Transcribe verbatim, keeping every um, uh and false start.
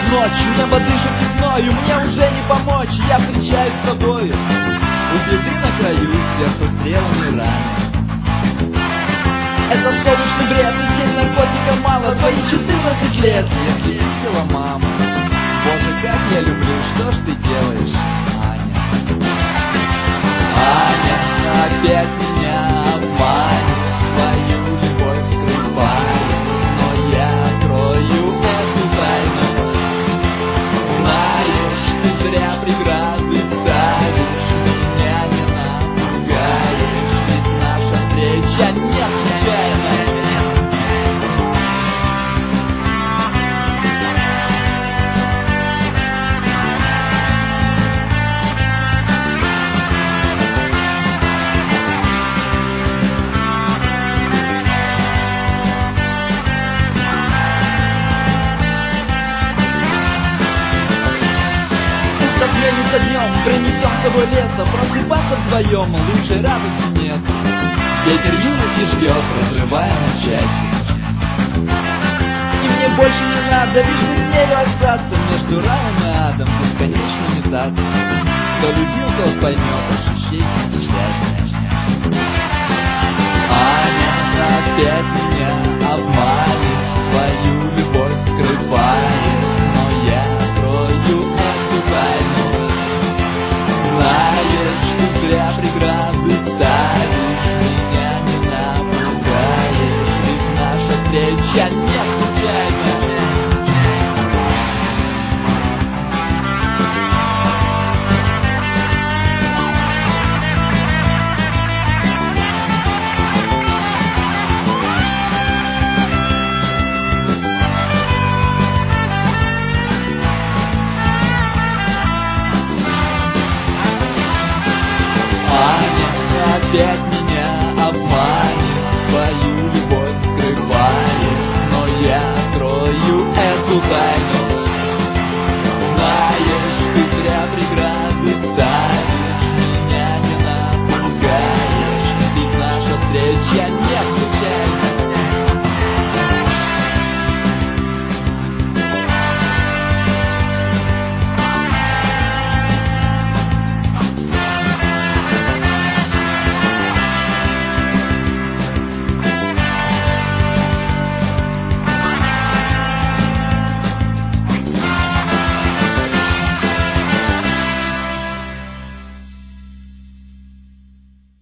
ночь, небо дышит весною, мне уже не помочь, я встречаюсь с тобою. У беды на краю, сверху стрелами раны. Это солнечный бред, и здесь наркотика мало. Твои четырнадцать лет, если видела мама. Боже, как я люблю, что ж ты делаешь, Аня? Аня, опять меня обманет, свою любовь скрывает, но я открою эту тайну. Знаешь, ты зря преграды ставишь, меня не напугаешь, ведь наша встреча не случайная. Сменится днем, принесем с собой лето. Просыпаться вдвоем, лучшей радости нет. Ветер юности ждет, разрывая на части. И мне больше не надо лишь быстрее остаться между раем и адом, бесконечно метаться. Кто любил, тот поймет ощущение счастья. Аня опять меня обманет, свою